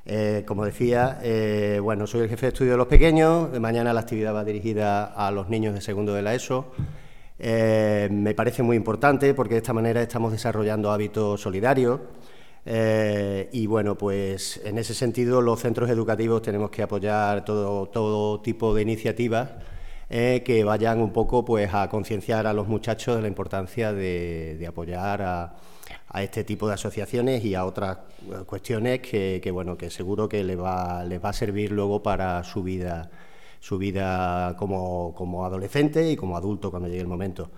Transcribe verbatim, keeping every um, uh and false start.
Eh, como decía, eh, bueno, soy el jefe de estudio de los pequeños. De mañana la actividad va dirigida a los niños de segundo de la ESO. Eh, me parece muy importante porque de esta manera estamos desarrollando hábitos solidarios. Eh, y bueno, pues en ese sentido los centros educativos tenemos que apoyar todo, todo tipo de iniciativas eh, que vayan un poco pues a concienciar a los muchachos de la importancia de, de apoyar a, a este tipo de asociaciones y a otras cuestiones que, que bueno, que seguro que les va, les va a servir luego para su vida, su vida como, como adolescente y como adulto cuando llegue el momento.